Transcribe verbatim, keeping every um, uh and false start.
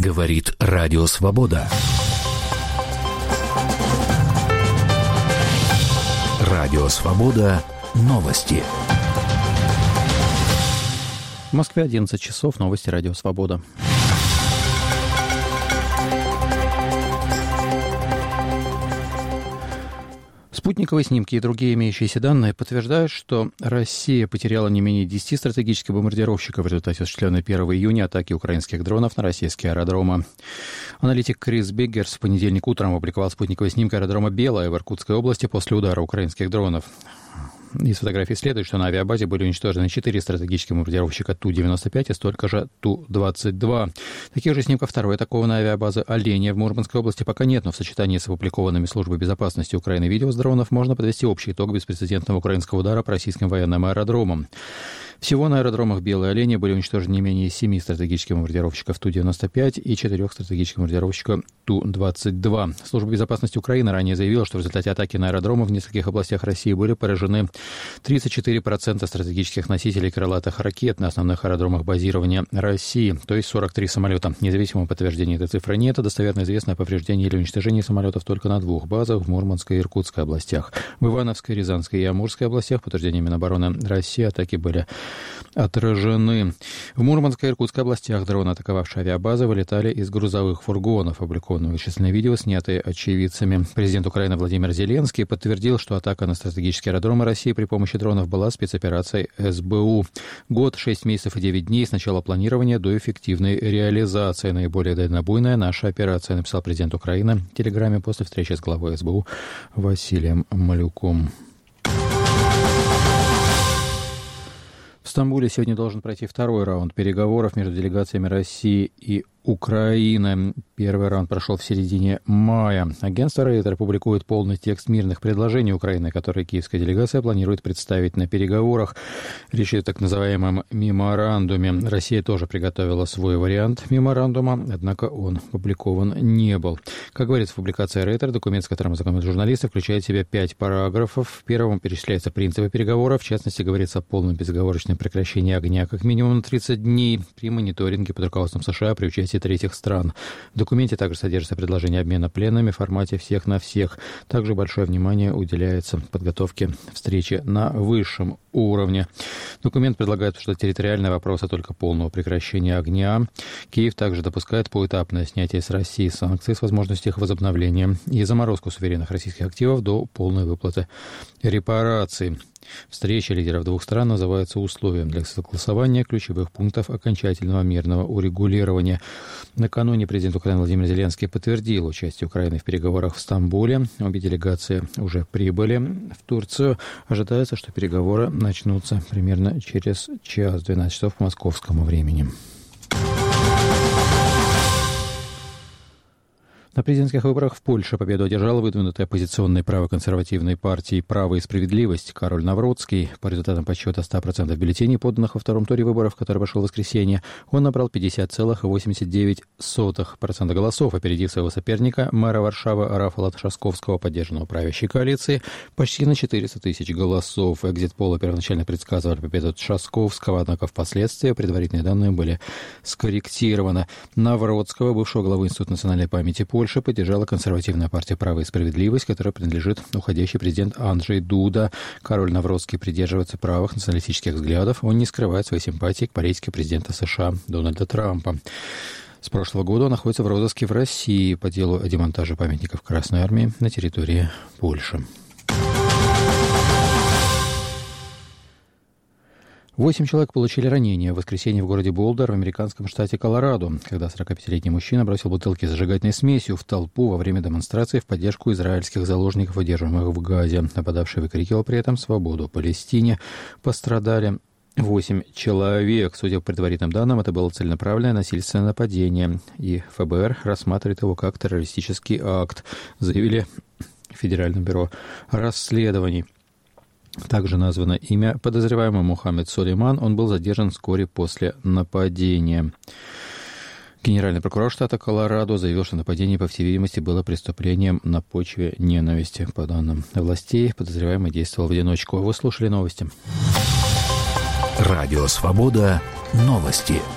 Говорит Радио Свобода. Радио Свобода. Новости. В Москве одиннадцать часов. Новости Радио Свобода. Спутниковые снимки и другие имеющиеся данные подтверждают, что Россия потеряла не менее десяти стратегических бомбардировщиков в результате осуществленной первого июня атаки украинских дронов на российские аэродромы. Аналитик Крис Биггерс в понедельник утром опубликовал спутниковые снимки аэродрома Белая в Иркутской области после удара украинских дронов. Из фотографий следует, что на авиабазе были уничтожены четыре стратегических бомбардировщика Ту девяносто пять и столько же Ту двадцать два. Таких же снимков второй атакованной авиабазы «Оленя» в Мурманской области пока нет, но в сочетании с опубликованными Службой безопасности Украины видео с дронов можно подвести общий итог беспрецедентного украинского удара по российским военным аэродромам. Всего на аэродромах Белой и Оленя были уничтожены не менее семи стратегических бомбардировщиков Ту девяносто пять и четырех стратегических бомбардировщиков Ту двадцать два. Служба безопасности Украины ранее заявила, что в результате атаки на аэродромы в нескольких областях России были поражены тридцать четыре процента стратегических носителей крылатых ракет на основных аэродромах базирования России, то есть сорок три самолета. Независимого подтверждения этой цифры нет, а достоверно известно о повреждении или уничтожении самолетов только на двух базах в Мурманской и Иркутской областях. В Ивановской, Рязанской и Амурской областях, по утверждению Минобороны России, атаки были отражены. В Мурманской и Иркутской областях дроны, атаковавшие авиабазы, вылетали из грузовых фургонов. Опубликовано вычисленное видео, снятые очевидцами. Президент Украины Владимир Зеленский подтвердил, что атака на стратегические аэродромы России при помощи дронов была спецоперацией эс бэ у. Год, шесть месяцев и девять дней с начала планирования до эффективной реализации. Наиболее дальнобойная наша операция, написал президент Украины в телеграме после встречи с главой эс бэ у Василием Малюком. В Стамбуле сегодня должен пройти второй раунд переговоров между делегациями России и Украины. Первый раунд прошел в середине мая. Агентство Рейтер публикует полный текст мирных предложений Украины, которые киевская делегация планирует представить на переговорах. Речь идет о так называемом меморандуме. Россия тоже приготовила свой вариант меморандума, однако он опубликован не был. Как говорится в публикации Рейтер, документ, с которым ознакомят журналисты, включает в себя пять параграфов. В первом перечисляются принципы переговоров. В частности, говорится о полном безоговорочном прекращении огня как минимум на тридцать дней при мониторинге под руководством США при участии третьих стран. В документе также содержится предложение обмена пленными в формате всех на всех. Также большое внимание уделяется подготовке встречи на высшем уровне. Документ предлагает обсуждать территориальные вопросы только полного прекращения огня. Киев также допускает поэтапное снятие с России санкций с возможностью их возобновления и заморозку суверенных российских активов до полной выплаты репараций. Встреча лидеров двух стран называется условием для согласования ключевых пунктов окончательного мирного урегулирования. Накануне президент Украины Владимир Зеленский подтвердил участие Украины в переговорах в Стамбуле. Обе делегации уже прибыли в Турцию. Ожидается, что переговоры начнутся примерно через час, двенадцать часов по московскому времени. На президентских выборах в Польше победу одержала выдвинутая оппозиционной правоконсервативной партией «Право и справедливость» Кароль Навроцкий. По результатам подсчета ста процентов бюллетеней, подданных во втором туре выборов, который прошел в воскресенье, он набрал пятьдесят целых восемьдесят девять сотых процента голосов, опередив своего соперника, мэра Варшавы Рафала Трашковского, поддержанного правящей коалиции, почти на четыреста тысяч голосов. Экзит-полы первоначально предсказывали победу Трашковского, однако впоследствии предварительные данные были скорректированы. Навроцкого, бывшего главы Института национальной памяти Польши, Польша поддержала консервативная партия «Право и справедливость», которой принадлежит уходящий президент Анджей Дуда. Кароль Навроцкий придерживается правых националистических взглядов. Он не скрывает своей симпатии к политике президента США Дональда Трампа. С прошлого года он находится в розыске в России по делу о демонтаже памятников Красной Армии на территории Польши. Восемь человек получили ранения в воскресенье в городе Болдер в американском штате Колорадо, когда сорокапятилетний мужчина бросил бутылки с зажигательной смесью в толпу во время демонстрации в поддержку израильских заложников, удерживаемых в Газе. Нападавший выкрикивал при этом «Свободу Палестине». Пострадали восемь человек. Судя по предварительным данным, это было целенаправленное насильственное нападение, и эф бэ эр рассматривает его как террористический акт, заявили в Федеральном бюро расследований. Также названо имя подозреваемого Мухаммед Сулейман. Он был задержан вскоре после нападения. Генеральный прокурор штата Колорадо заявил, что нападение, по всей видимости, было преступлением на почве ненависти. По данным властей, подозреваемый действовал в одиночку. Вы слушали новости. Радио «Свобода». Новости.